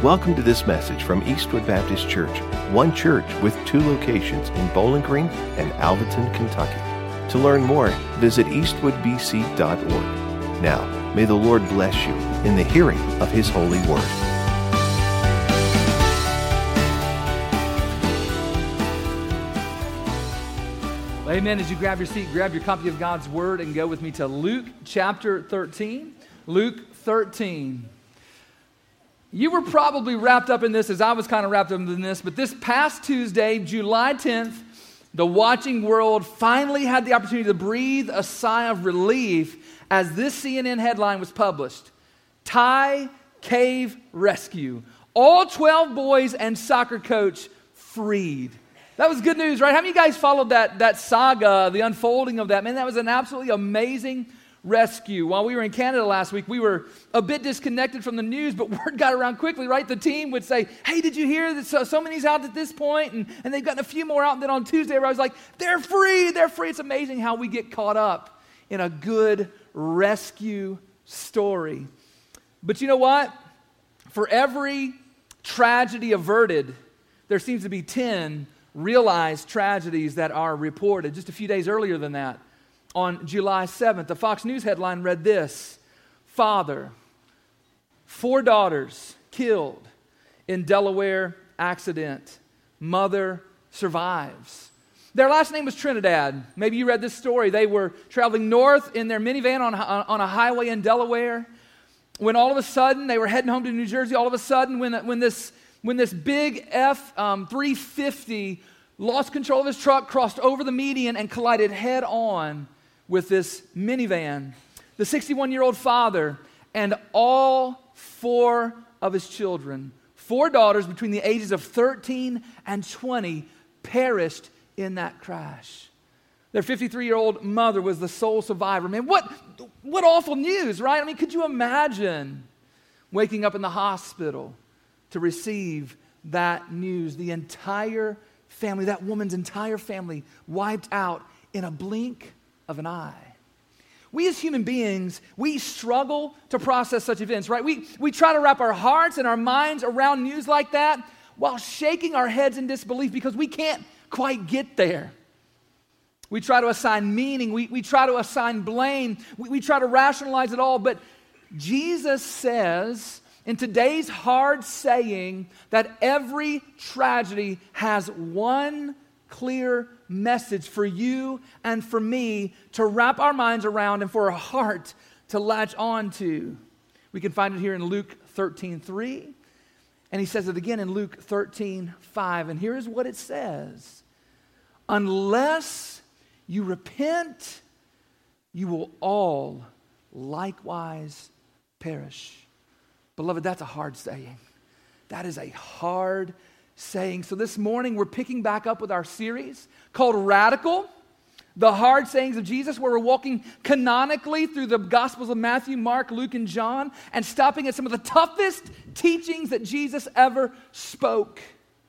Welcome to this message from Eastwood Baptist Church, one church with two locations in Bowling Green and Alvaton, Kentucky. To learn more, visit eastwoodbc.org. Now, may the Lord bless you in the hearing of His holy word. Amen. As you grab your seat, grab your copy of God's Word and go with me to Luke chapter 13. Luke 13. You were probably wrapped up in this as I was kind of wrapped up in this, but this past Tuesday, July 10th, the watching world finally had the opportunity to breathe a sigh of relief as this CNN headline was published. Thai cave rescue. All 12 boys and soccer coach freed. That was good news, right? How many of you guys followed that saga, the unfolding of that? Man, that was an absolutely amazing rescue. While we were in Canada last week, we were a bit disconnected from the news, but word got around quickly, right? The team would say, hey, did you hear that so many's out at this point? And they've gotten a few more out. And then on Tuesday, I was like, they're free. It's amazing how we get caught up in a good rescue story. But you know what? For every tragedy averted, there seems to be 10 realized tragedies that are reported. Just a few days earlier than that, on July 7th, the Fox News headline read this: Father, 4 daughters killed in Delaware accident. Mother survives. Their last name was Trinidad. Maybe you read this story. They were traveling north in their minivan on a highway in Delaware when all of a sudden, they were heading home to New Jersey. All of a sudden, when this big F-350 lost control of his truck, crossed over the median, and collided head on with this minivan. The 61-year-old father and all 4 of his children, 4 daughters between the ages of 13 and 20, perished in that crash. Their 53-year-old mother was the sole survivor. Man, what awful news, right? I mean, could you imagine waking up in the hospital to receive that news? The entire family, that woman's entire family, wiped out in a blink of an eye. We as human beings, we struggle to process such events, right? We try to wrap our hearts and our minds around news like that while shaking our heads in disbelief because we can't quite get there. We try to assign meaning. We try to assign blame. We try to rationalize it all. But Jesus says in today's hard saying that every tragedy has one clear message for you and for me to wrap our minds around and for our heart to latch on to. We can find it here in Luke 13:3, and he says it again in Luke 13:5. And here's what it says: unless you repent, you will all likewise perish. Beloved, that's a hard saying. That is a hard saying. So this morning we're picking back up with our series called Radical, the hard sayings of Jesus, where we're walking canonically through the Gospels of Matthew, Mark, Luke, and John, and stopping at some of the toughest teachings that Jesus ever spoke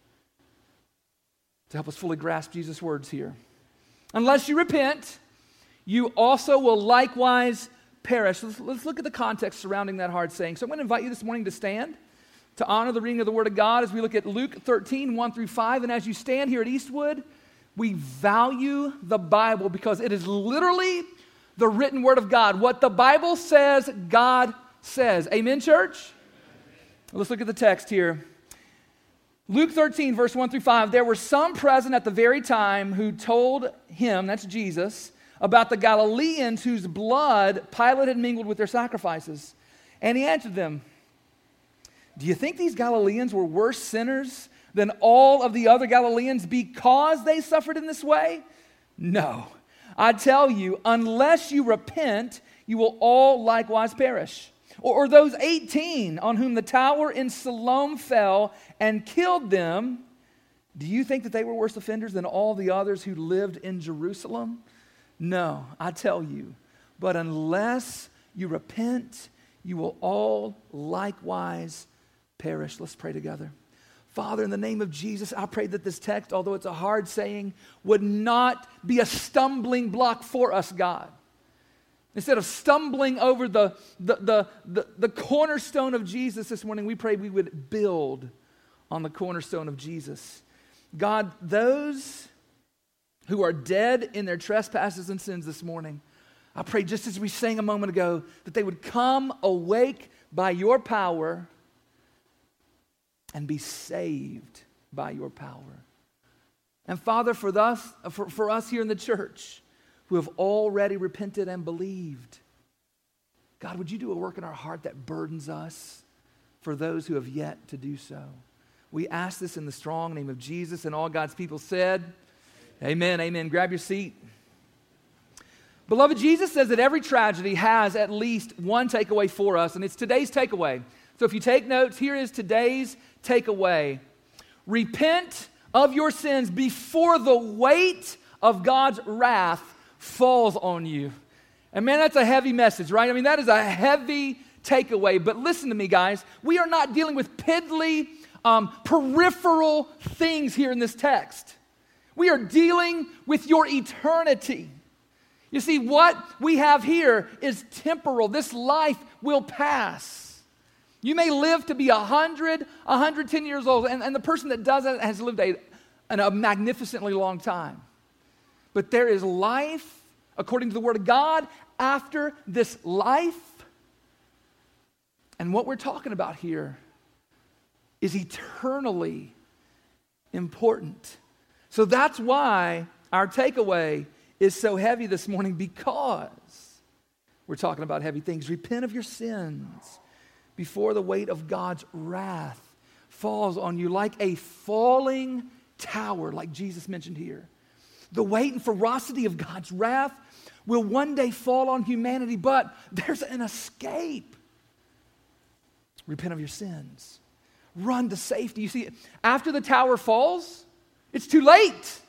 to help us fully grasp Jesus' words here. Unless you repent, you also will likewise perish. Let's look at the context surrounding that hard saying. So I'm going to invite you this morning to stand to honor the reading of the Word of God as we look at Luke 13, 1 through 5. And as you stand here at Eastwood, we value the Bible because it is literally the written Word of God. What the Bible says, God says. Amen, church? Let's look at the text here. Luke 13, verse 1 through 5. There were some present at the very time who told him, that's Jesus, about the Galileans whose blood Pilate had mingled with their sacrifices. And he answered them, do you think these Galileans were worse sinners than all of the other Galileans because they suffered in this way? No. I tell you, unless you repent, you will all likewise perish. Or those 18 on whom the tower in Siloam fell and killed them, do you think that they were worse offenders than all the others who lived in Jerusalem? No, I tell you, but unless you repent, you will all likewise perish. Let's pray together. Father, in the name of Jesus, I pray that this text, although it's a hard saying, would not be a stumbling block for us, God. Instead of stumbling over the cornerstone of Jesus this morning, we pray we would build on the cornerstone of Jesus. God, those who are dead in their trespasses and sins this morning, I pray just as we sang a moment ago, that they would come awake by your power and be saved by your power. And Father, for us here in the church who have already repented and believed, God, would you do a work in our heart that burdens us for those who have yet to do so? We ask this in the strong name of Jesus, and all God's people said, amen, amen. Grab your seat. Beloved, Jesus says that every tragedy has at least one takeaway for us, and it's today's takeaway. So if you take notes, here is today's takeaway. Repent of your sins before the weight of God's wrath falls on you. And man, that's a heavy message, right? I mean, that is a heavy takeaway. But listen to me, guys. We are not dealing with piddly, peripheral things here in this text. We are dealing with your eternity. You see, what we have here is temporal. This life will pass. You may live to be 100, 110 years old, and the person that does it has lived a magnificently long time. But there is life, according to the Word of God, after this life. And what we're talking about here is eternally important. So that's why our takeaway is so heavy this morning, because we're talking about heavy things. Repent of your sins before the weight of God's wrath falls on you like a falling tower, like Jesus mentioned here. The weight and ferocity of God's wrath will one day fall on humanity, but there's an escape. Repent of your sins. Run to safety. You see, after the tower falls, it's too late.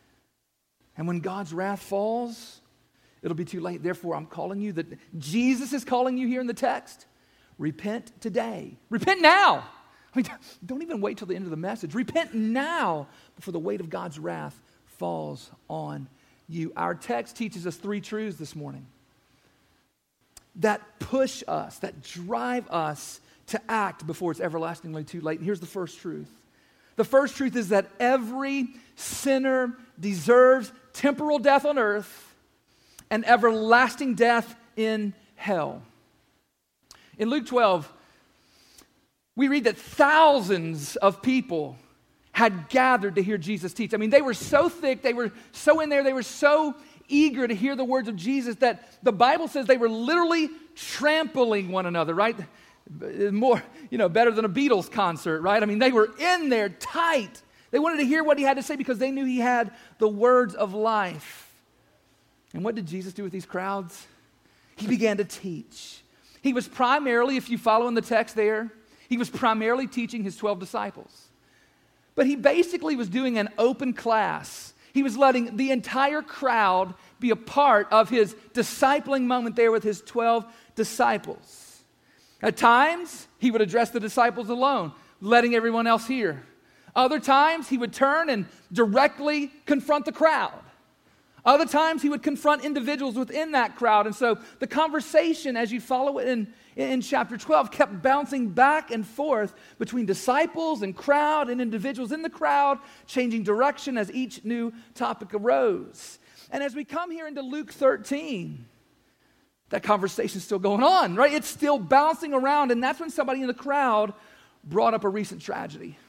And when God's wrath falls, it'll be too late. Therefore, I'm calling you, that Jesus is calling you here in the text. Repent today. Repent now. I mean, don't even wait till the end of the message. Repent now before the weight of God's wrath falls on you. Our text teaches us three truths this morning that push us, that drive us to act before it's everlastingly too late. And here's the first truth. The first truth is that every sinner deserves temporal death on earth and everlasting death in hell. In Luke 12, we read that thousands of people had gathered to hear Jesus teach. I mean, they were so thick, they were so in there, they were so eager to hear the words of Jesus that the Bible says they were literally trampling one another, right? More, better than a Beatles concert, right? I mean, they were in there tight. They wanted to hear what he had to say because they knew he had the words of life. And what did Jesus do with these crowds? He began to teach. He was primarily, if you follow in the text there, he was primarily teaching his 12 disciples. But he basically was doing an open class. He was letting the entire crowd be a part of his discipling moment there with his 12 disciples. At times, he would address the disciples alone, letting everyone else hear. Other times, he would turn and directly confront the crowd. Other times, he would confront individuals within that crowd. And so the conversation, as you follow it in chapter 12, kept bouncing back and forth between disciples and crowd and individuals in the crowd, changing direction as each new topic arose. And as we come here into Luke 13, that conversation's still going on, right? It's still bouncing around, and that's when somebody in the crowd brought up a recent tragedy.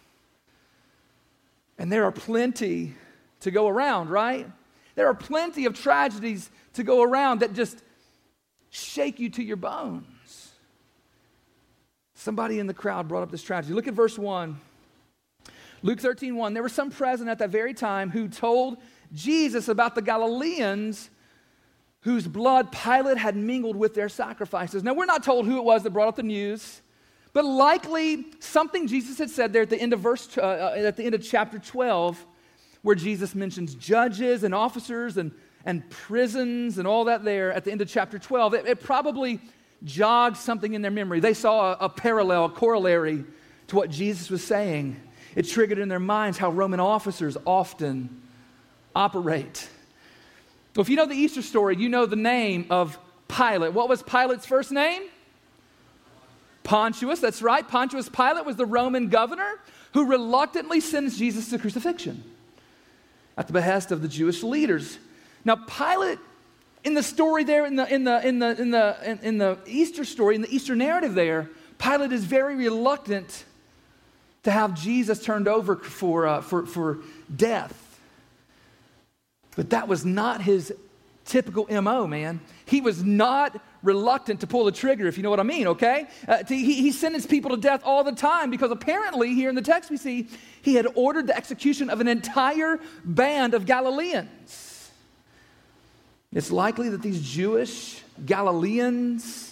And there are plenty to go around, right? There are plenty of tragedies to go around that just shake you to your bones. Somebody in the crowd brought up this tragedy. Look at verse 1. Luke 13:1. There were some present at that very time who told Jesus about the Galileans whose blood Pilate had mingled with their sacrifices. Now, we're not told who it was that brought up the news, but likely something Jesus had said there at the end of chapter 12, where Jesus mentions judges and officers and prisons and all that there at the end of chapter 12. It probably jogged something in their memory. They saw a parallel, a corollary to what Jesus was saying. It triggered in their minds how Roman officers often operate. So if you know the Easter story, you know the name of Pilate. What was Pilate's first name? Pontius, that's right. Pontius Pilate was the Roman governor who reluctantly sentenced Jesus to crucifixion at the behest of the Jewish leaders. Now, Pilate, in the story there, in the Easter story, in the Easter narrative there, Pilate is very reluctant to have Jesus turned over for death. But that was not his typical MO, man. He was not reluctant to pull the trigger, if you know what I mean, okay? He sentenced people to death all the time because apparently, here in the text we see, he had ordered the execution of an entire band of Galileans. It's likely that these Jewish Galileans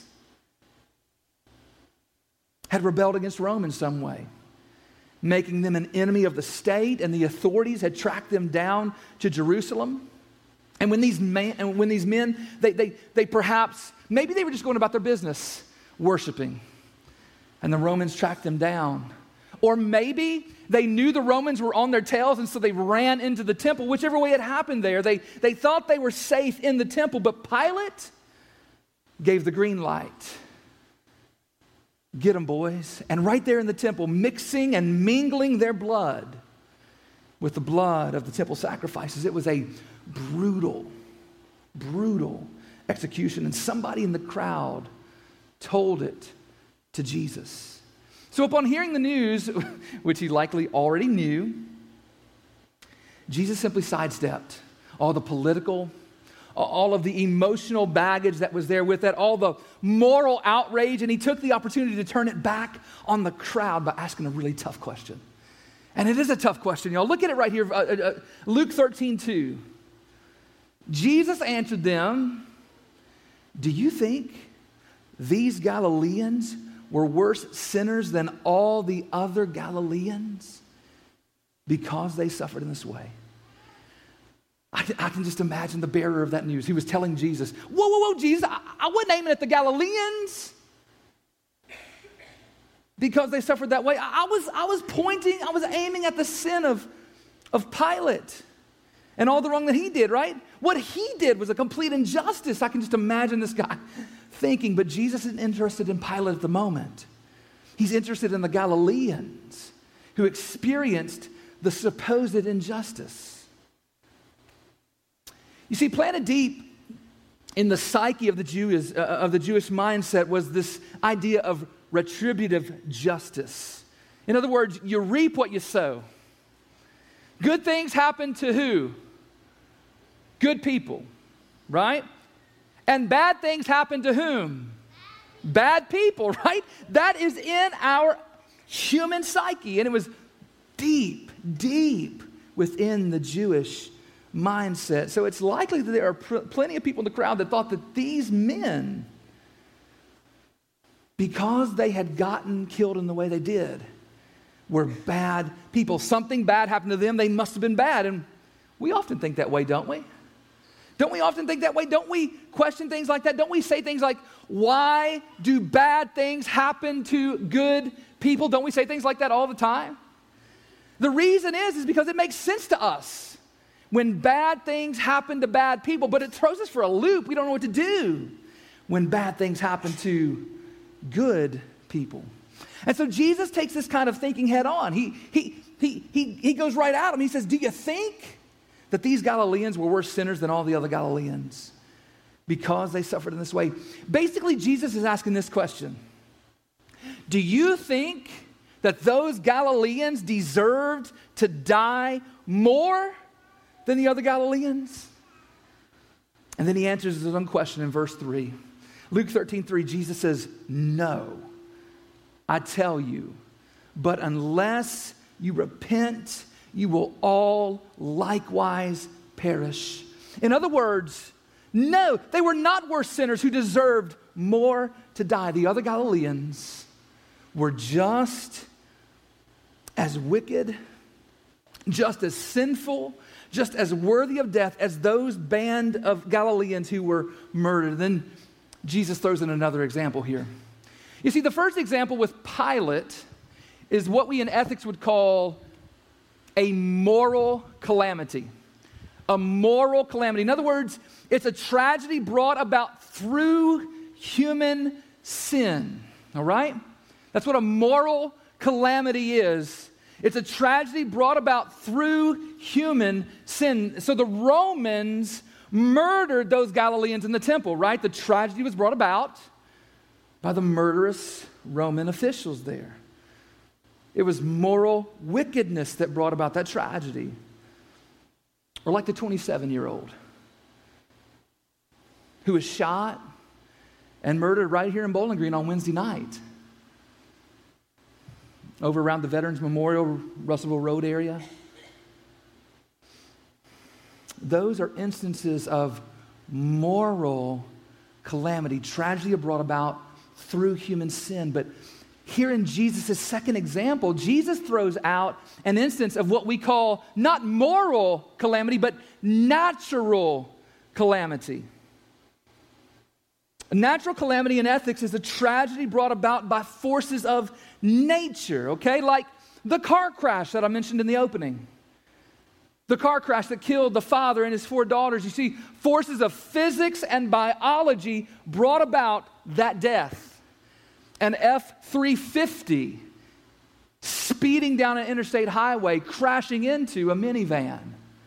had rebelled against Rome in some way, making them an enemy of the state, and the authorities had tracked them down to Jerusalem. And when these men, they perhaps, maybe they were just going about their business, worshiping, and the Romans tracked them down. Or maybe they knew the Romans were on their tails, and so they ran into the temple. Whichever way it happened there, they thought they were safe in the temple, but Pilate gave the green light. Get them, boys. And right there in the temple, mixing and mingling their blood with the blood of the temple sacrifices. It was a brutal execution. And somebody in the crowd told it to Jesus. So upon hearing the news, which he likely already knew, Jesus simply sidestepped all the political, all of the emotional baggage that was there with it, all the moral outrage, and he took the opportunity to turn it back on the crowd by asking a really tough question. And it is a tough question, y'all. Look at it right here, Luke 13:2. Jesus answered them, "Do you think these Galileans were worse sinners than all the other Galileans because they suffered in this way?" I can just imagine the bearer of that news. He was telling Jesus, whoa, Jesus, I wasn't aiming at the Galileans because they suffered that way. I was aiming at the sin of Pilate and all the wrong that he did, right? What he did was a complete injustice. I can just imagine this guy thinking, but Jesus isn't interested in Pilate at the moment. He's interested in the Galileans who experienced the supposed injustice. You see, planted deep in the psyche of the Jewish mindset was this idea of retributive justice. In other words, you reap what you sow. Good things happen to who? Good people, right? And bad things happen to whom? Bad people, right? That is in our human psyche, and it was deep within the Jewish mindset. So it's likely that there are plenty of people in the crowd that thought that these men, because they had gotten killed in the way they did, were bad people. Something bad happened to them. They must have been bad. And we often think that way, don't we? Don't we often think that way? Don't we question things like that? Don't we say things like, why do bad things happen to good people? Don't we say things like that all the time? The reason is because it makes sense to us when bad things happen to bad people, but it throws us for a loop. We don't know what to do when bad things happen to good people. And so Jesus takes this kind of thinking head on. He goes right at him. He says, do you think that these Galileans were worse sinners than all the other Galileans because they suffered in this way? Basically, Jesus is asking this question. Do you think that those Galileans deserved to die more than the other Galileans? And then he answers his own question in verse 3. Luke 13:3, Jesus says, "No, I tell you, but unless you repent, you will all likewise perish." In other words, no, they were not worse sinners who deserved more to die. The other Galileans were just as wicked, just as sinful, just as worthy of death as those band of Galileans who were murdered. Then Jesus throws in another example here. You see, the first example with Pilate is what we in ethics would call a moral calamity. a moral calamity. In other words, it's a tragedy brought about through human sin, all right? That's what a moral calamity is. It's a tragedy brought about through human sin. So the Romans murdered those Galileans in the temple, right? The tragedy was brought about by the murderous Roman officials there. It was moral wickedness that brought about that tragedy. Or like the 27-year-old who was shot and murdered right here in Bowling Green on Wednesday night, over around the Veterans Memorial, Russellville Road area. Those are instances of moral calamity, tragedy brought about through human sin. But here in Jesus' second example, Jesus throws out an instance of what we call not moral calamity, but natural calamity. A natural calamity in ethics is a tragedy brought about by forces of nature, okay? Like the car crash that I mentioned in the opening. The car crash that killed the father and his 4 daughters. You see, forces of physics and biology brought about that death. An F-350 speeding down an interstate highway, crashing into a minivan.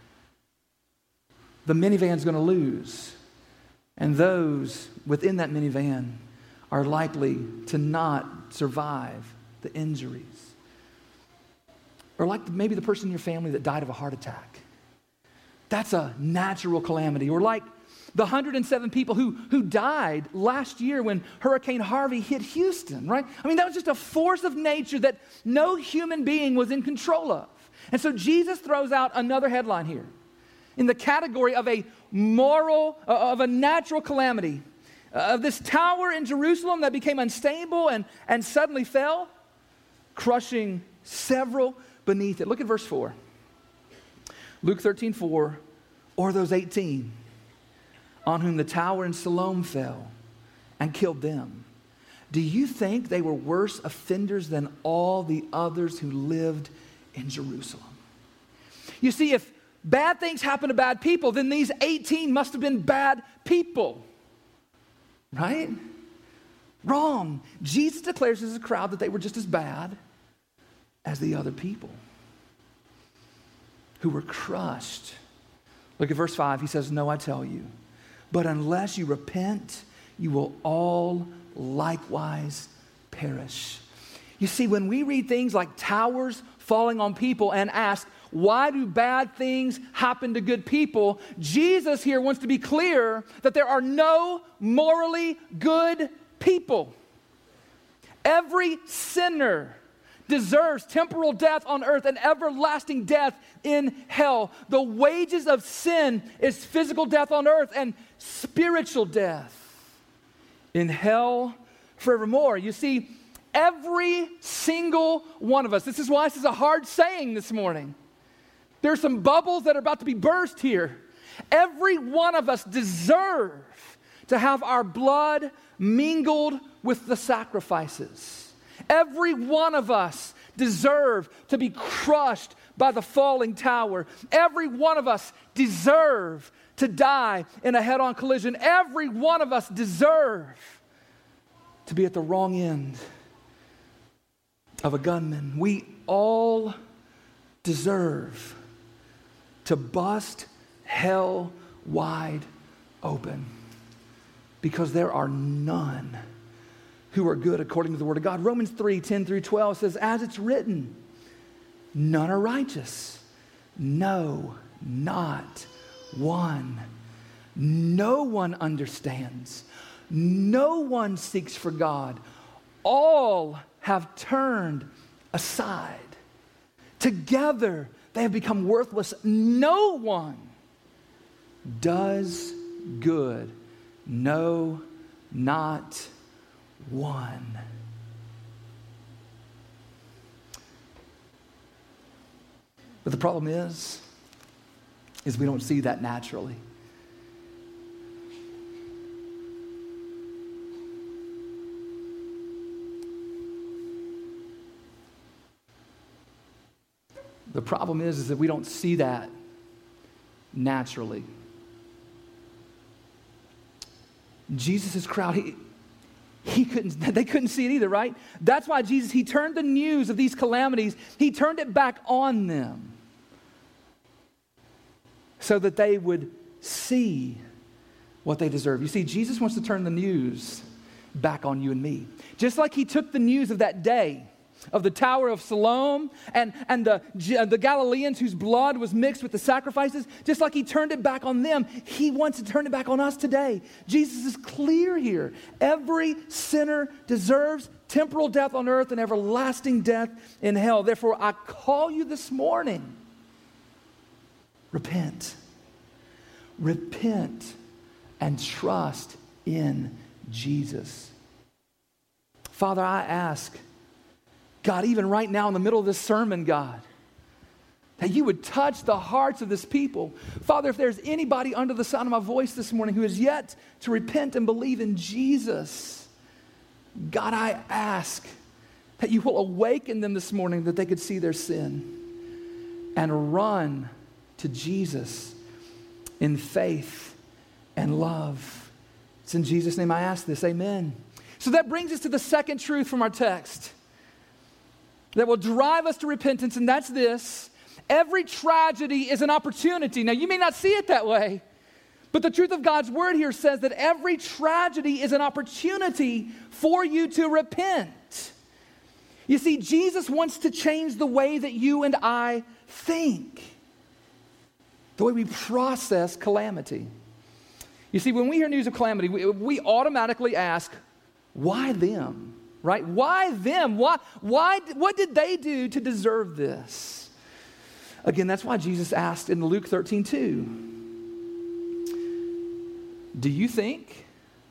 The minivan's going to lose. And those within that minivan are likely to not survive the injuries. Or like maybe the person in your family that died of a heart attack. That's a natural calamity. Or like the 107 people who died last year when Hurricane Harvey hit Houston, right? I mean, that was just a force of nature that no human being was in control of. And so Jesus throws out another headline here in the category of a natural calamity. Of this tower in Jerusalem that became unstable and suddenly fell, crushing several beneath it. Look at verse 4. Luke 13:4, or those 18 on whom the tower in Siloam fell and killed them. Do you think they were worse offenders than all the others who lived in Jerusalem? You see, if bad things happen to bad people, then these 18 must have been bad people. Right? Wrong. Jesus declares as a crowd that they were just as bad as the other people who were crushed. Look at verse 5. He says, "No, I tell you, but unless you repent, you will all likewise perish." You see, when we read things like towers falling on people and ask, why do bad things happen to good people? Jesus here wants to be clear that there are no morally good people. Every sinner deserves temporal death on earth and everlasting death in hell. The wages of sin is physical death on earth and spiritual death in hell forevermore. You see, every single one of us, this is why this is a hard saying this morning. There's some bubbles that are about to be burst here. Every one of us deserve to have our blood mingled with the sacrifices. Every one of us deserve to be crushed by the falling tower. Every one of us deserve to die in a head-on collision. Every one of us deserve to be at the wrong end of a gunman. We all deserve to bust hell wide open because there are none who are good according to the word of God. Romans 3:10-12 says, as it's written, none are righteous. No, not one. No one understands. No one seeks for God. All have turned aside. Together they have become worthless. No one does good. No, not one. But the problem is we don't see that naturally. The problem is that we don't see that naturally. Jesus' crowd, they couldn't see it either, right? That's why Jesus, he turned the news of these calamities, he turned it back on them so that they would see what they deserve. You see, Jesus wants to turn the news back on you and me. Just like he took the news of that day, of the Tower of Siloam and the Galileans whose blood was mixed with the sacrifices, just like he turned it back on them, he wants to turn it back on us today. Jesus is clear here. Every sinner deserves temporal death on earth and everlasting death in hell. Therefore, I call you this morning, repent. Repent and trust in Jesus. Father, I ask, God, even right now in the middle of this sermon, God, that you would touch the hearts of this people. Father, if there's anybody under the sound of my voice this morning who is yet to repent and believe in Jesus, God, I ask that you will awaken them this morning that they could see their sin and run to Jesus in faith and love. It's in Jesus' name I ask this, amen. So that brings us to the second truth from our text that will drive us to repentance, and that's this: every tragedy is an opportunity. Now, you may not see it that way, but the truth of God's word here says that every tragedy is an opportunity for you to repent. You see, Jesus wants to change the way that you and I think, the way we process calamity. You see, when we hear news of calamity, we automatically ask, why them? Right? Why them? What did they do to deserve this? Again, that's why Jesus asked in Luke 13:2. Do you think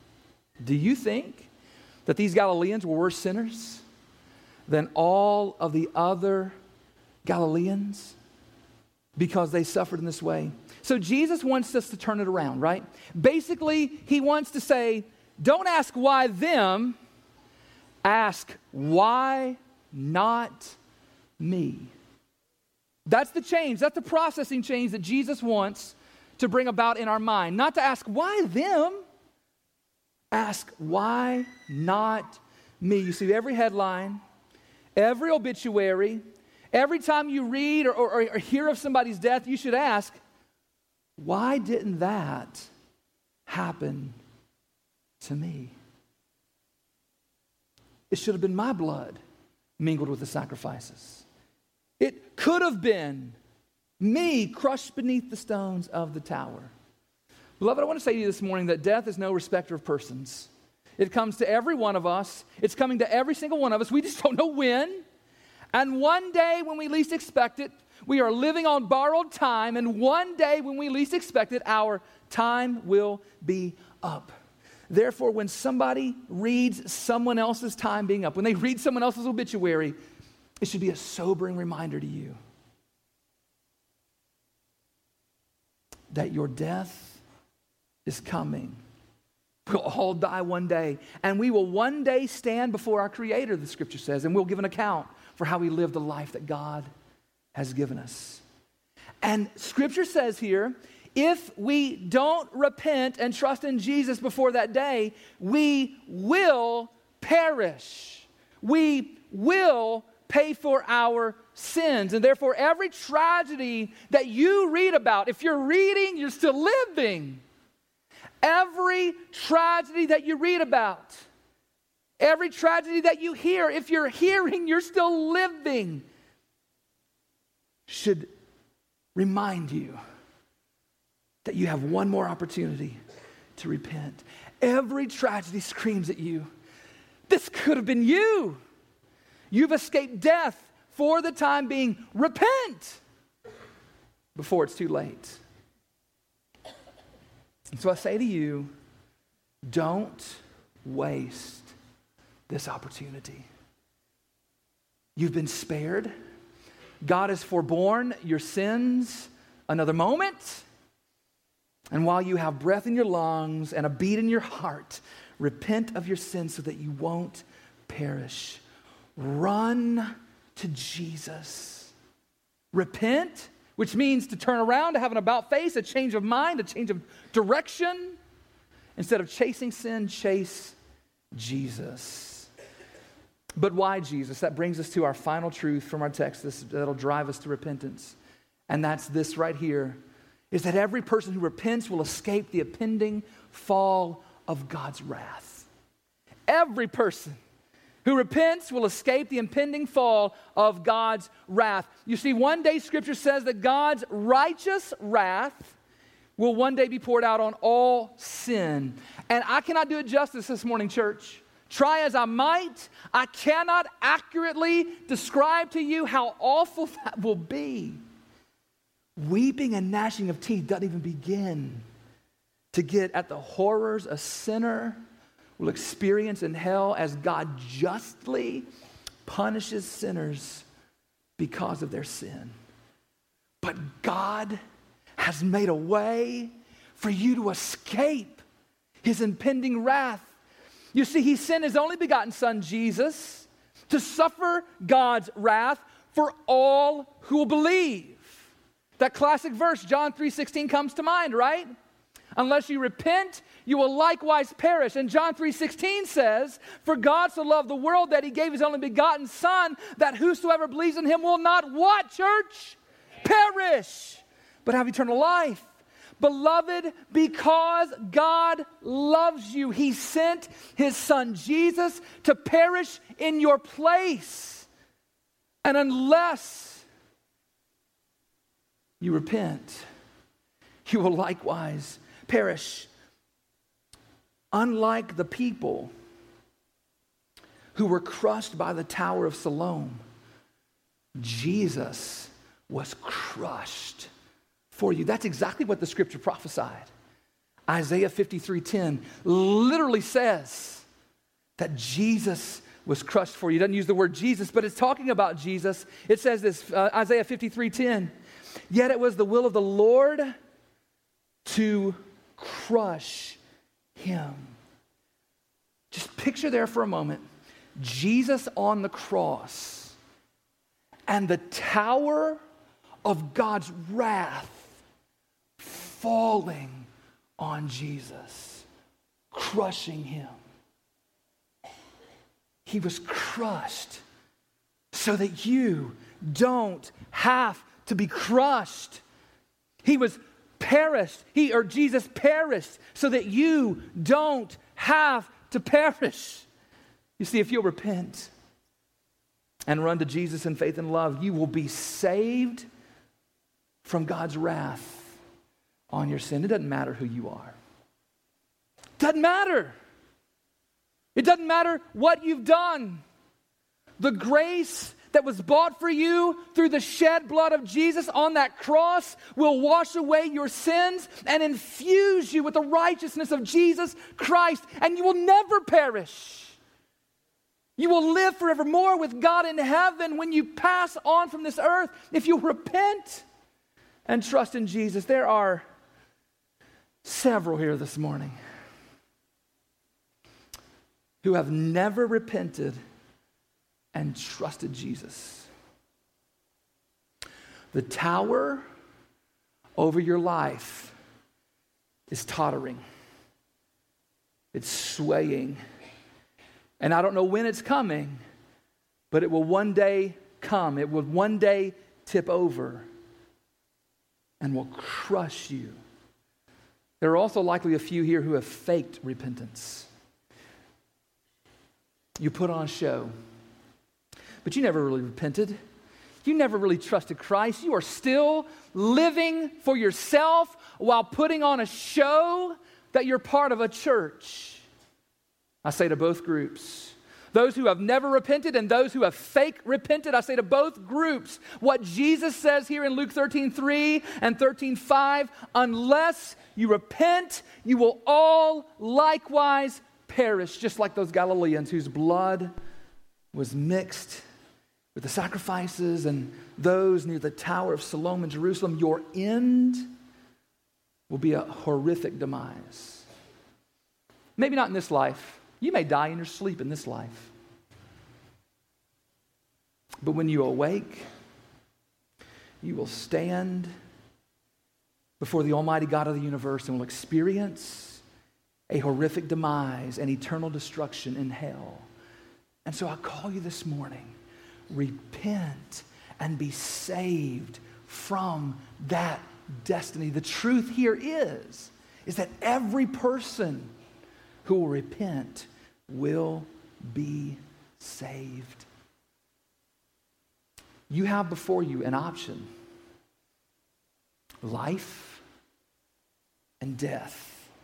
that these Galileans were worse sinners than all of the other Galileans because they suffered in this way? So Jesus wants us to turn it around, right? Basically, he wants to say, don't ask why them, ask, why not me? That's the change. That's the processing change that Jesus wants to bring about in our mind. Not to ask, why them? Ask, why not me? You see, every headline, every obituary, every time you read or hear of somebody's death, you should ask, why didn't that happen to me? It should have been my blood mingled with the sacrifices. It could have been me crushed beneath the stones of the tower. Beloved, I want to say to you this morning that death is no respecter of persons. It comes to every one of us. It's coming to every single one of us. We just don't know when. And one day when we least expect it, we are living on borrowed time. And one day when we least expect it, our time will be up. Therefore, when somebody reads someone else's time being up, when they read someone else's obituary, it should be a sobering reminder to you that your death is coming. We'll all die one day, and we will one day stand before our Creator, the Scripture says, and we'll give an account for how we lived the life that God has given us. And Scripture says here, if we don't repent and trust in Jesus before that day, we will perish. We will pay for our sins. And therefore, every tragedy that you read about, if you're reading, you're still living. Every tragedy that you read about, every tragedy that you hear, if you're hearing, you're still living, should remind you that you have one more opportunity to repent. Every tragedy screams at you, this could have been you. You've escaped death for the time being. Repent before it's too late. And so I say to you, don't waste this opportunity. You've been spared. God has forborne your sins another moment. And while you have breath in your lungs and a beat in your heart, repent of your sins so that you won't perish. Run to Jesus. Repent, which means to turn around, to have an about face, a change of mind, a change of direction. Instead of chasing sin, chase Jesus. But why Jesus? That brings us to our final truth from our text that'll drive us to repentance. And that's this right here, is that every person who repents will escape the impending fall of God's wrath. Every person who repents will escape the impending fall of God's wrath. You see, one day Scripture says that God's righteous wrath will one day be poured out on all sin. And I cannot do it justice this morning, church. Try as I might, I cannot accurately describe to you how awful that will be. Weeping and gnashing of teeth doesn't even begin to get at the horrors a sinner will experience in hell as God justly punishes sinners because of their sin. But God has made a way for you to escape his impending wrath. You see, he sent his only begotten Son, Jesus, to suffer God's wrath for all who will believe. That classic verse, John 3:16, comes to mind, right? Unless you repent, you will likewise perish. And John 3:16 says, for God so loved the world that he gave his only begotten Son, that whosoever believes in him will not what, church? Perish, but have eternal life. Beloved, because God loves you, he sent his Son Jesus to perish in your place. And unless you repent, you will likewise perish. Unlike the people who were crushed by the Tower of Siloam, Jesus was crushed for you. That's exactly what the Scripture prophesied. Isaiah 53:10 literally says that Jesus was crushed for you. It doesn't use the word Jesus, but it's talking about Jesus. It says this, Isaiah 53:10, yet it was the will of the Lord to crush him. Just picture there for a moment, Jesus on the cross and the tower of God's wrath falling on Jesus, crushing him. He was crushed so that you don't have to be crushed. He was perished. Jesus perished so that you don't have to perish. You see, if you'll repent and run to Jesus in faith and love, you will be saved from God's wrath on your sin. It doesn't matter who you are. Doesn't matter. It doesn't matter what you've done. The grace that was bought for you through the shed blood of Jesus on that cross will wash away your sins and infuse you with the righteousness of Jesus Christ, and you will never perish. You will live forevermore with God in heaven when you pass on from this earth if you repent and trust in Jesus. There are several here this morning who have never repented and trusted Jesus. The tower over your life is tottering. It's swaying. And I don't know when it's coming, but it will one day come. It will one day tip over and will crush you. There are also likely a few here who have faked repentance. You put on a show, but you never really repented. You never really trusted Christ. You are still living for yourself while putting on a show that you're part of a church. I say to both groups, those who have never repented and those who have fake repented, I say to both groups, what Jesus says here in Luke 13:3 and 13:5, unless you repent, you will all likewise perish, just like those Galileans whose blood was mixed with the sacrifices and those near the Tower of Siloam in Jerusalem. Your end will be a horrific demise. Maybe not in this life. You may die in your sleep in this life. But when you awake, you will stand before the Almighty God of the universe and will experience a horrific demise and eternal destruction in hell. And so I call you this morning, repent and be saved from that destiny. The truth here is that every person who will repent will be saved. You have before you an option: life and death.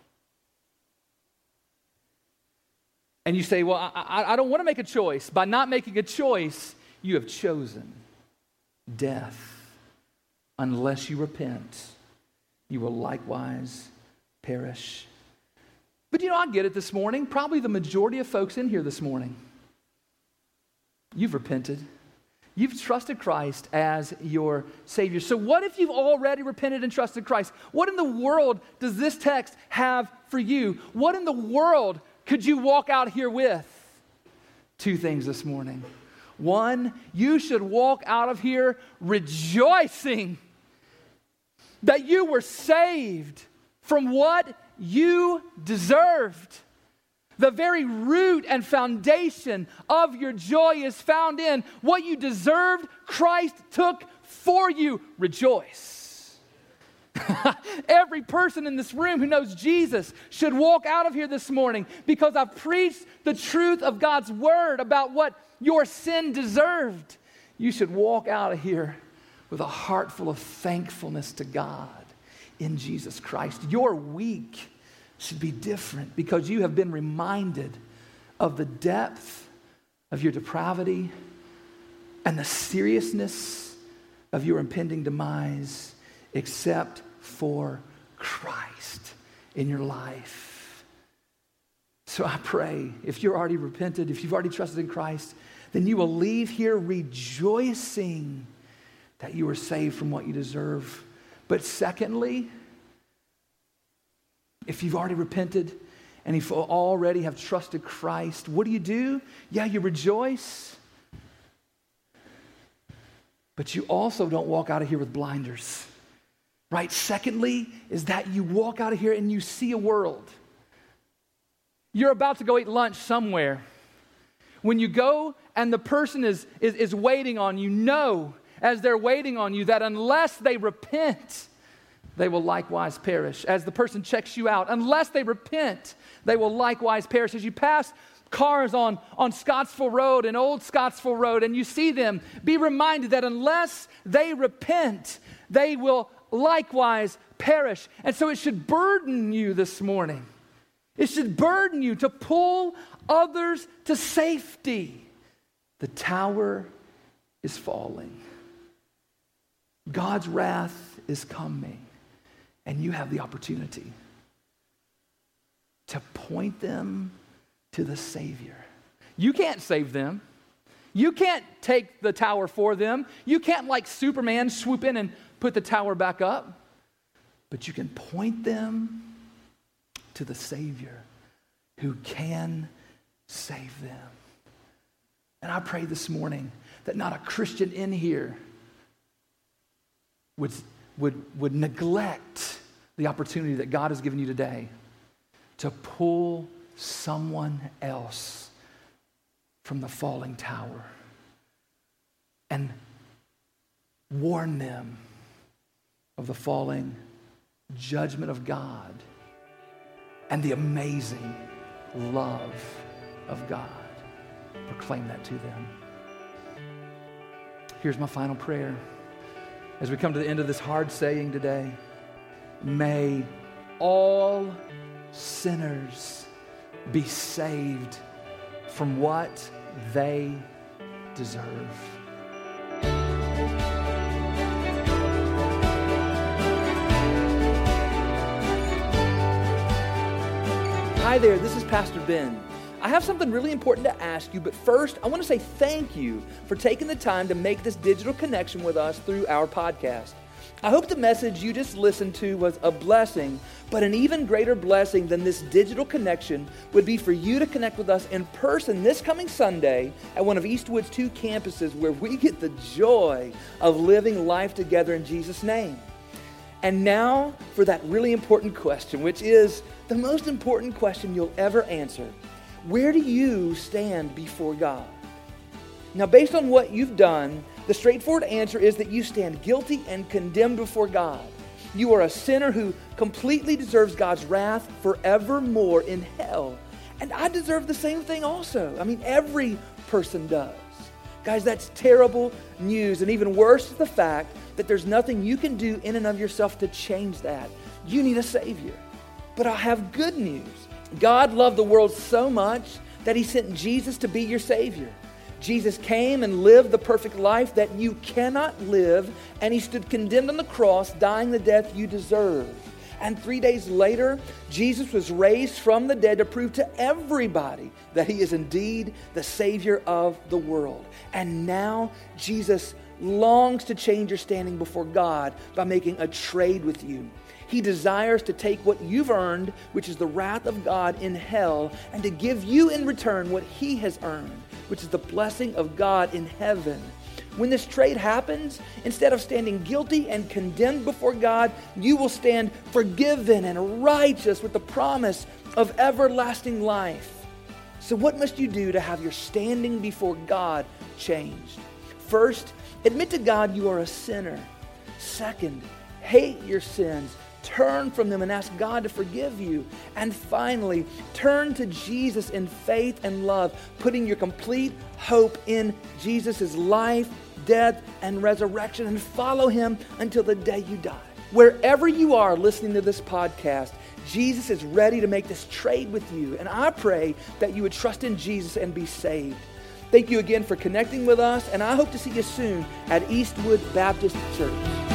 And you say, well, I don't want to make a choice. By not making a choice, you have chosen death. Unless you repent, you will likewise perish. But I get it this morning. Probably the majority of folks in here this morning, you've repented. You've trusted Christ as your Savior. So what if you've already repented and trusted Christ? What in the world does this text have for you? What in the world could you walk out here with? Two things this morning. One, you should walk out of here rejoicing that you were saved from what you deserved. The very root and foundation of your joy is found in what you deserved, Christ took for you. Rejoice. Every person in this room who knows Jesus should walk out of here this morning because I've preached the truth of God's word about what your sin deserved. You should walk out of here with a heart full of thankfulness to God in Jesus Christ. Your week should be different because you have been reminded of the depth of your depravity and the seriousness of your impending demise, except for Christ in your life. So I pray, if you're already repented, if you've already trusted in Christ, then you will leave here rejoicing that you were saved from what you deserve. But secondly, if you've already repented and if you already have trusted Christ, what do? Yeah, you rejoice. But you also don't walk out of here with blinders, right? Secondly is that you walk out of here and you see a world. You're about to go eat lunch somewhere. When you go and the person is waiting on you, as they're waiting on you, that unless they repent, they will likewise perish. As the person checks you out, unless they repent, they will likewise perish. As you pass cars on Scottsville Road and Old Scottsville Road and you see them, be reminded that unless they repent, they will likewise perish. And so it should burden you this morning. It should burden you to pull others to safety. The tower is falling. God's wrath is coming. And you have the opportunity to point them to the Savior. You can't save them. You can't take the tower for them. You can't, like Superman, swoop in and put the tower back up. But you can point them to the Savior who can save them. And I pray this morning that not a Christian in here would neglect the opportunity that God has given you today to pull someone else from the falling tower and warn them of the falling judgment of God and the amazing love of God. Proclaim that to them. Here's my final prayer. As we come to the end of this hard saying today, may all sinners be saved from what they deserve. Hi there, this is Pastor Ben. I have something really important to ask you, but first, I want to say thank you for taking the time to make this digital connection with us through our podcast. I hope the message you just listened to was a blessing, but an even greater blessing than this digital connection would be for you to connect with us in person this coming Sunday at one of Eastwood's 2 campuses where we get the joy of living life together in Jesus' name. And now for that really important question, which is the most important question you'll ever answer. Where do you stand before God? Now, based on what you've done, the straightforward answer is that you stand guilty and condemned before God. You are a sinner who completely deserves God's wrath forevermore in hell. And I deserve the same thing also. I mean, every person does. Guys, that's terrible news. And even worse is the fact that there's nothing you can do in and of yourself to change that. You need a Savior. But I have good news. God loved the world so much that He sent Jesus to be your Savior. Jesus came and lived the perfect life that you cannot live, and He stood condemned on the cross, dying the death you deserve. And 3 days later, Jesus was raised from the dead to prove to everybody that He is indeed the Savior of the world. And now Jesus longs to change your standing before God by making a trade with you. He desires to take what you've earned, which is the wrath of God in hell, and to give you in return what He has earned, which is the blessing of God in heaven. When this trade happens, instead of standing guilty and condemned before God, you will stand forgiven and righteous with the promise of everlasting life. So what must you do to have your standing before God changed? First, admit to God you are a sinner. Second, hate your sins. Turn from them and ask God to forgive you. And finally, turn to Jesus in faith and love, putting your complete hope in Jesus' life, death, and resurrection, and follow Him until the day you die. Wherever you are listening to this podcast, Jesus is ready to make this trade with you. And I pray that you would trust in Jesus and be saved. Thank you again for connecting with us, and I hope to see you soon at Eastwood Baptist Church.